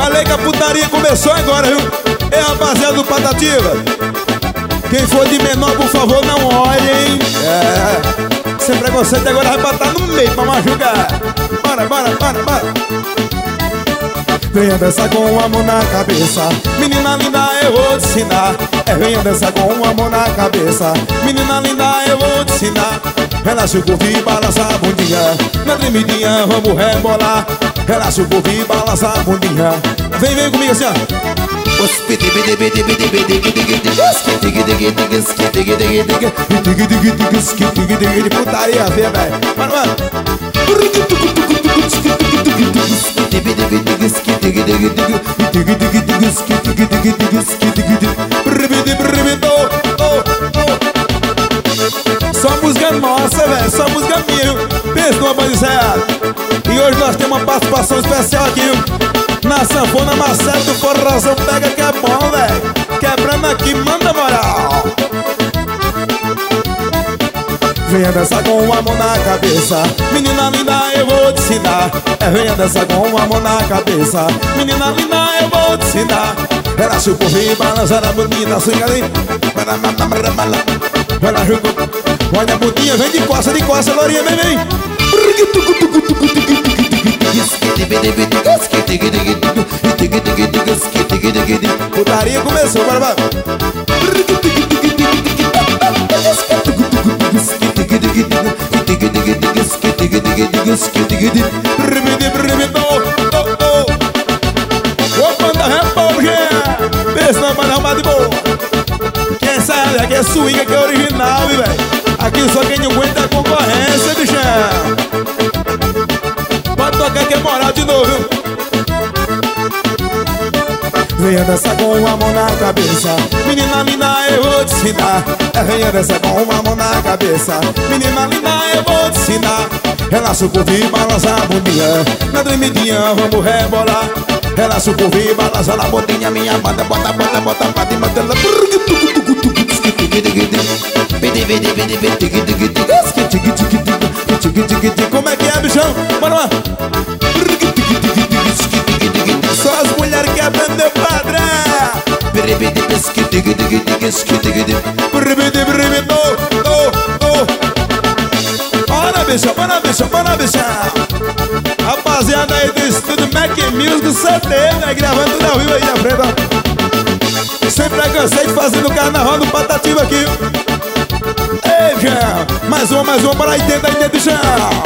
Falei que a putaria começou agora, viu? Ei, rapaziada do Patativa, quem for de menor, por favor, não olhe, hein? Sem preconceito agora vai botar no meio pra machucar. Bora, bora, bora, bora. Venha dançar com o amor na cabeça, menina linda, eu vou te ensinar. Venha dançar com o amor na cabeça, menina linda, eu vou te ensinar. Relaxa o corpo e balança a bundinha, na tremidinha vamos rebolar. Relaxa o corpo e balança a bundinha. Vem, vem comigo assim, ó. Putaria, velho. Mano, mano. Só música nossa, velho, só música minha. Pensa numa banda ensaiada. E hoje nós temos uma participação especial aqui na sanfona Marcelo do Forrozão. Pega que é bom, velho. Quebrando aqui, manda moral. Venha dançar com o amor na cabeça, menina linda, eu vou te ensinar. Venha dançar com o amor na cabeça, menina linda, eu vou te ensinar. Relaxa o corpo e balança a bundinha, swing ali. Relaxa o corpo, olha a bundinha, vem de costa, lourinha, vem, vem. Putaria começou, bora, bora. Vou mandar repolger. Pensa na banda arrumada de boa. Quem sabe aqui é swing, aqui é original, velho. Aqui só quem não aguenta a concorrência, bichão. Pode tocar que é moral de novo, viu? Venha dançar com o amor na cabeça, menina linda, eu vou te ensinar. Venha dançar com o amor na cabeça, menina linda, eu vou te ensinar. Relaxa o corpo e balança a bundinha, na tremidinha vamos rebolar. Relaxa o corpo e balança a bundinha, minha banda, bota, bota, bota, bota, bota. Como é que é, bichão? Bora lá. Só as mulheres que aprendeu padrão. Bora, bicha, bora, bicha, bora, bicha. Rapaziada aí do estúdio Mac Music CD, né? Gravando tudo ao vivo aí na frente, ó. Sem preconceito, fazendo o carnaval do Patativa aqui. Ei, João, mais uma, bora aí dentro, bichão.